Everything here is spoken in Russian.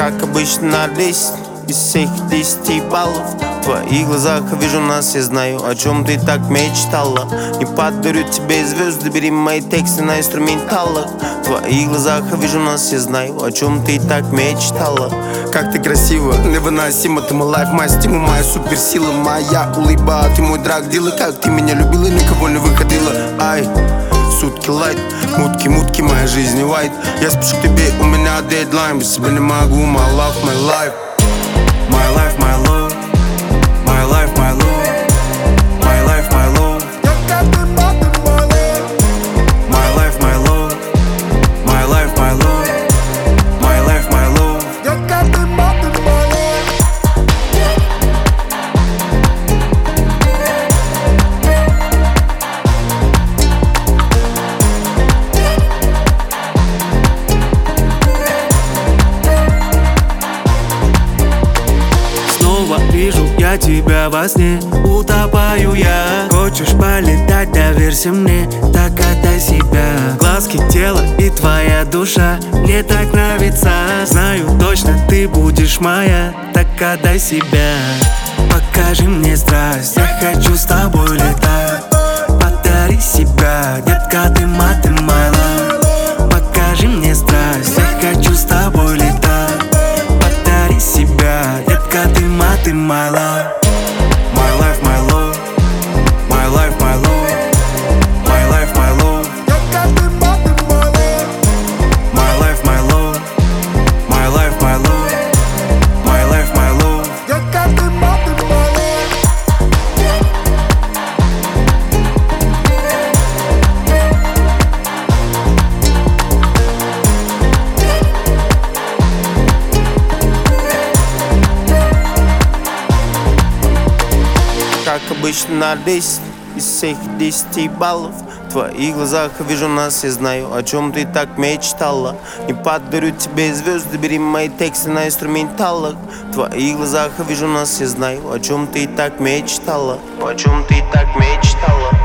Как обычно на 10 из всех 10 баллов. В твоих глазах вижу нас, я знаю, о чем ты так мечтала. Не подарю тебе звезды, бери мои тексты на инструменталах. В твоих глазах вижу нас, я знаю, о чем ты так мечтала. Как ты красива, невыносима. Ты мой лайф, моя стима, моя суперсила. Моя улыба, ты мой драг-дилер. Как ты меня любила, никого не выходила. Ай, сутки лайт, мутки, моя жизнь не white. Я спешу к тебе, у меня дедлайн. Без тебя не могу, my love, my life. My life, my love. My life, my love. My life, my love. My life, my love. My life, my love. My life, my love. Снова вижу я тебя во сне, утопаю я. Хочешь полетать, доверься мне, так отдай себя. Глазки, тело и твоя душа мне так нравится. Знаю точно, ты будешь моя, так отдай себя. Покажи мне страсть, я хочу с тобой летать. Подари себя, детка, ты маты, my love. Покажи мне страсть, я хочу с тобой летать. Подари себя, детка, ты маты, my love. My life, my love. My life, my love. My life, my love. My life, my love. My life, my love. My life, my love. Как обычно на 10 из всех 10 баллов. В твоих глазах вижу нас, я знаю, о чем ты так мечтала. Не подарю тебе звезды, бери мои тексты на инструменталах. В твоих глазах вижу нас, я знаю, о чем ты так мечтала. О чем ты так мечтала.